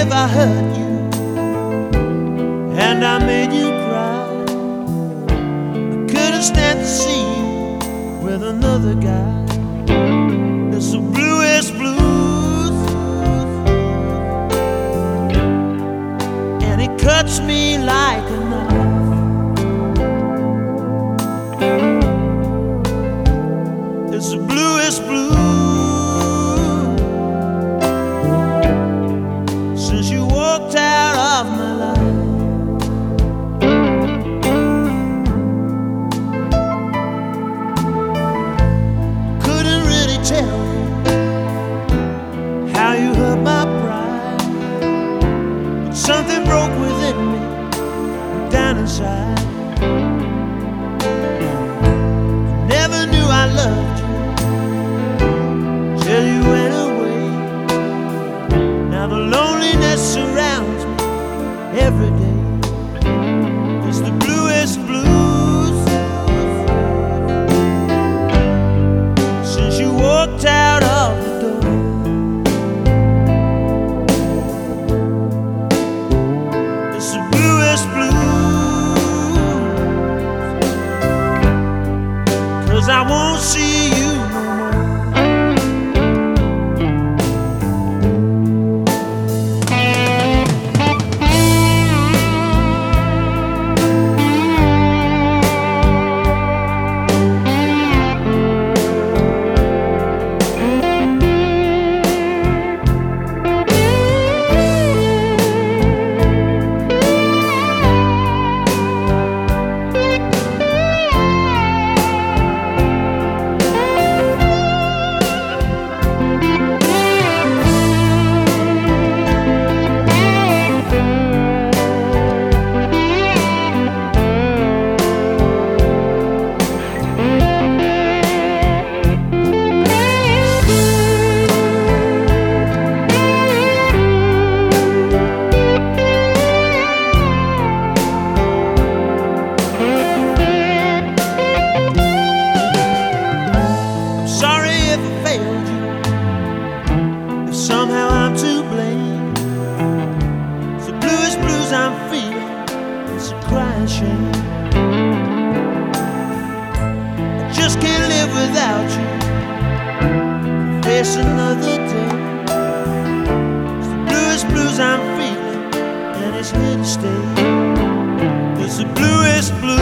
if I hurt you and I made you cry. I couldn't stand to see you with another guy. It's the bluest blues, and it cuts me like a knife. It's the bluest blues since you walked out of my life. Couldn't really tell how you hurt my pride, but something broke within me, down inside. Never knew I loved you till you went away. Now the loneliness surrounds me every day. It's the bluest blues since you walked out of the door. It's the bluest blues 'cause I won't see you no more. Somehow I'm to blame. It's the bluest blues I'm feeling. It's a crying shame. I just can't live without you. Face another day. It's the bluest blues I'm feeling, and it's here to stay. It's the bluest blues.